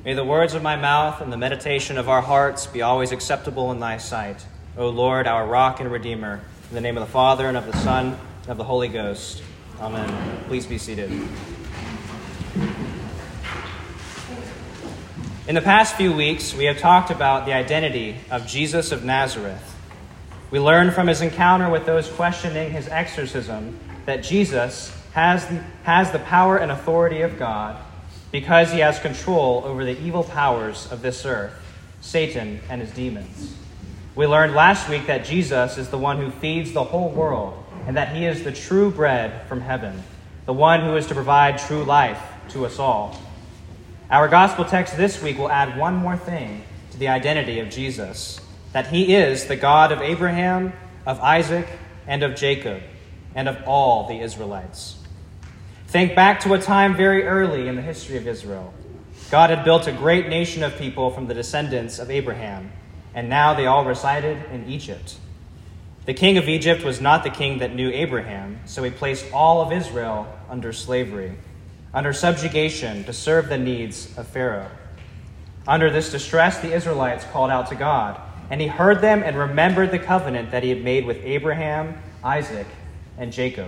May the words of my mouth and the meditation of our hearts be always acceptable in thy sight, O Lord, our rock and redeemer. In the name of the Father, and of the Son, and of the Holy Ghost. Amen. Please be seated. In the past few weeks, we have talked about the identity of Jesus of Nazareth. We learned from his encounter with those questioning his exorcism that Jesus has the power and authority of God because he has control over the evil powers of this earth, Satan and his demons. We learned last week that Jesus is the one who feeds the whole world and that he is the true bread from heaven, the one who is to provide true life to us all. Our gospel text this week will add one more thing to the identity of Jesus, that he is the God of Abraham, of Isaac, and of Jacob, and of all the Israelites. Think back to a time very early in the history of Israel. God had built a great nation of people from the descendants of Abraham, and now they all resided in Egypt. The king of Egypt was not the king that knew Abraham, so he placed all of Israel under slavery, under subjugation to serve the needs of Pharaoh. Under this distress, the Israelites called out to God, and he heard them and remembered the covenant that he had made with Abraham, Isaac, and Jacob.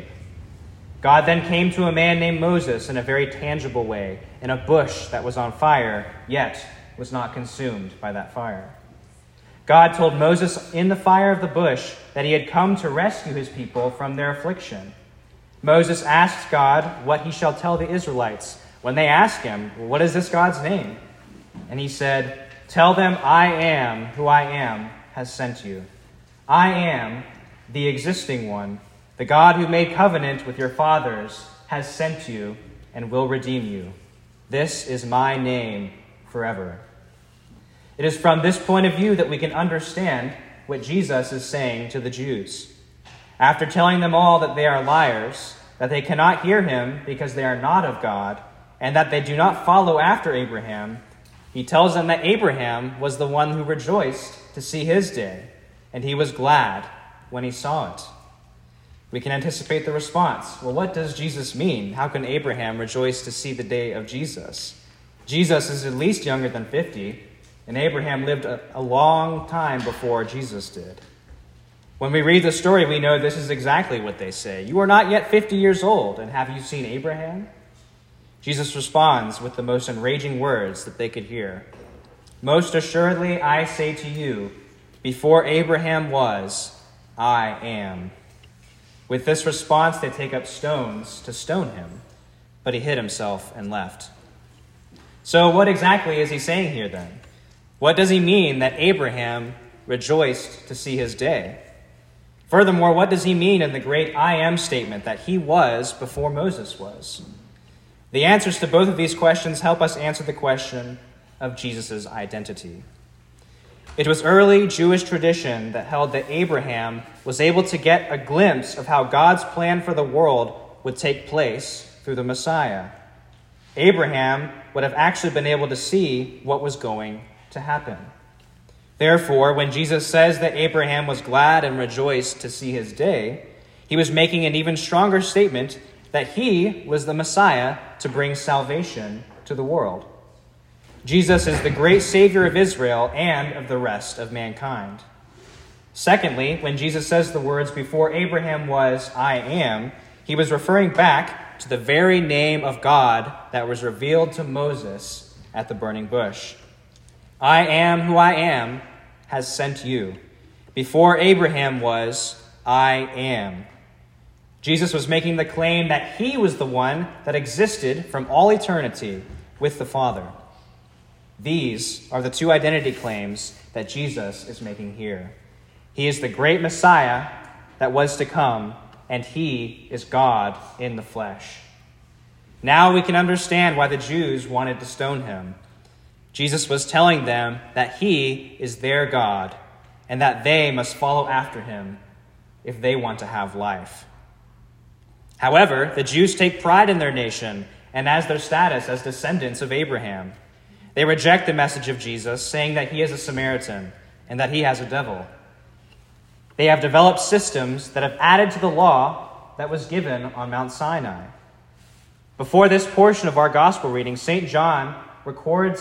God then came to a man named Moses in a very tangible way, in a bush that was on fire, yet was not consumed by that fire. God told Moses in the fire of the bush that he had come to rescue his people from their affliction. Moses asks God what he shall tell the Israelites when they ask him, well, what is this God's name? And he said, tell them I am who I am has sent you. I am the existing one. The God who made covenant with your fathers has sent you and will redeem you. This is my name forever. It is from this point of view that we can understand what Jesus is saying to the Jews. After telling them all that they are liars, that they cannot hear him because they are not of God, and that they do not follow after Abraham, he tells them that Abraham was the one who rejoiced to see his day, and he was glad when he saw it. We can anticipate the response. Well, what does Jesus mean? How can Abraham rejoice to see the day of Jesus? Jesus is at least younger than 50, and Abraham lived a long time before Jesus did. When we read the story, we know this is exactly what they say. You are not yet 50 years old, and have you seen Abraham? Jesus responds with the most enraging words that they could hear. Most assuredly, I say to you, before Abraham was, I am. With this response, they take up stones to stone him, but he hid himself and left. So what exactly is he saying here then? What does he mean that Abraham rejoiced to see his day? Furthermore, what does he mean in the great I am statement that he was before Moses was? The answers to both of these questions help us answer the question of Jesus' identity. It was early Jewish tradition that held that Abraham was able to get a glimpse of how God's plan for the world would take place through the Messiah. Abraham would have actually been able to see what was going to happen. Therefore, when Jesus says that Abraham was glad and rejoiced to see his day, he was making an even stronger statement that he was the Messiah to bring salvation to the world. Jesus is the great Savior of Israel and of the rest of mankind. Secondly, when Jesus says the words, before Abraham was, I am, he was referring back to the very name of God that was revealed to Moses at the burning bush. I am who I am has sent you. Before Abraham was, I am. Jesus was making the claim that he was the one that existed from all eternity with the Father. These are the two identity claims that Jesus is making here. He is the great Messiah that was to come, and he is God in the flesh. Now we can understand why the Jews wanted to stone him. Jesus was telling them that he is their God, and that they must follow after him if they want to have life. However, the Jews take pride in their nation and as their status as descendants of Abraham. They reject the message of Jesus, saying that he is a Samaritan and that he has a devil. They have developed systems that have added to the law that was given on Mount Sinai. Before this portion of our gospel reading, St. John records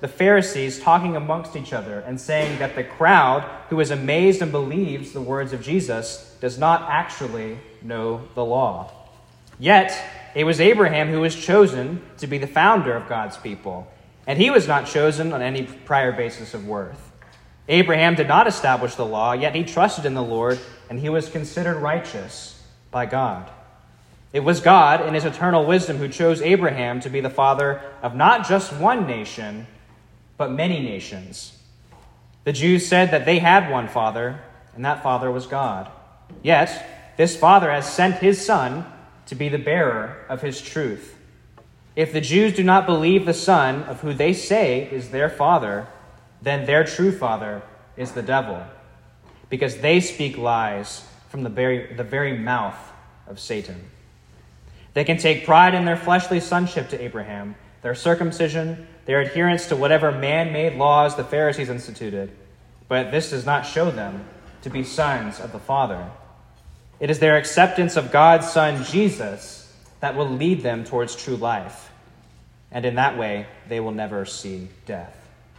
the Pharisees talking amongst each other and saying that the crowd who is amazed and believes the words of Jesus does not actually know the law. Yet, it was Abraham who was chosen to be the founder of God's people, and he was not chosen on any prior basis of worth. Abraham did not establish the law, yet he trusted in the Lord, and he was considered righteous by God. It was God, in his eternal wisdom, who chose Abraham to be the father of not just one nation, but many nations. The Jews said that they had one father, and that father was God. Yet, this father has sent his Son to be the bearer of his truth. If the Jews do not believe the Son of who they say is their father, then their true father is the devil, because they speak lies from the very mouth of Satan. They can take pride in their fleshly sonship to Abraham, their circumcision, their adherence to whatever man-made laws the Pharisees instituted, but this does not show them to be sons of the Father. It is their acceptance of God's Son, Jesus, that will lead them towards true life, and in that way, they will never see death.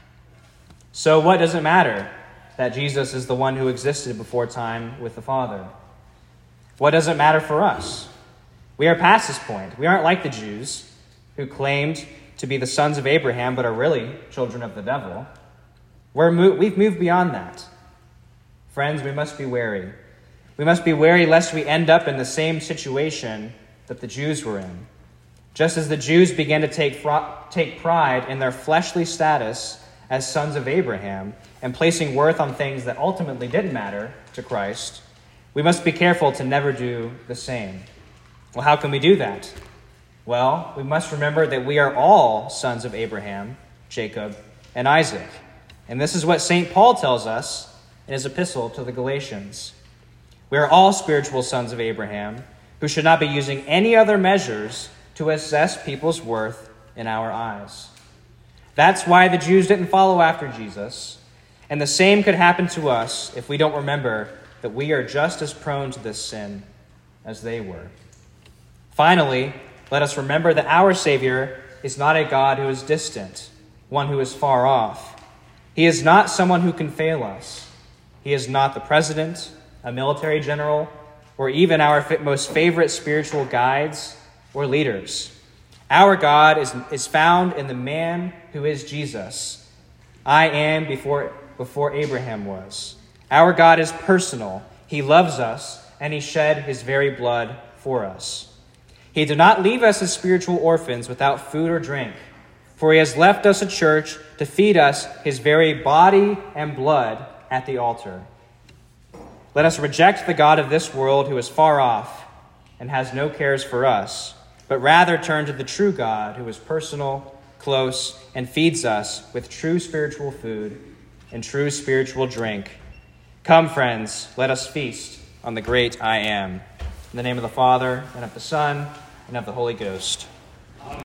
So what does it matter that Jesus is the one who existed before time with the Father? What does it matter for us? We are past this point. We aren't like the Jews who claimed to be the sons of Abraham but are really children of the devil. We've moved beyond that. Friends, we must be wary. We must be wary lest we end up in the same situation that the Jews were in. Just as the Jews began to take pride in their fleshly status as sons of Abraham and placing worth on things that ultimately didn't matter to Christ, we must be careful to never do the same. Well, how can we do that? Well, we must remember that we are all sons of Abraham, Jacob, and Isaac. And this is what St. Paul tells us in his epistle to the Galatians. We are all spiritual sons of Abraham, who should not be using any other measures to assess people's worth in our eyes. That's why the Jews didn't follow after Jesus, and the same could happen to us if we don't remember that we are just as prone to this sin as they were. Finally, let us remember that our Savior is not a God who is distant, one who is far off. He is not someone who can fail us. He is not the president, a military general, or even our most favorite spiritual guides or leaders. Our God is found in the man who is Jesus. I am before Abraham was. Our God is personal. He loves us, and he shed his very blood for us. He did not leave us as spiritual orphans without food or drink, for he has left us a church to feed us his very body and blood at the altar. Let us reject the God of this world who is far off and has no cares for us, but rather turn to the true God who is personal, close, and feeds us with true spiritual food and true spiritual drink. Come, friends, let us feast on the great I Am. In the name of the Father, and of the Son, and of the Holy Ghost.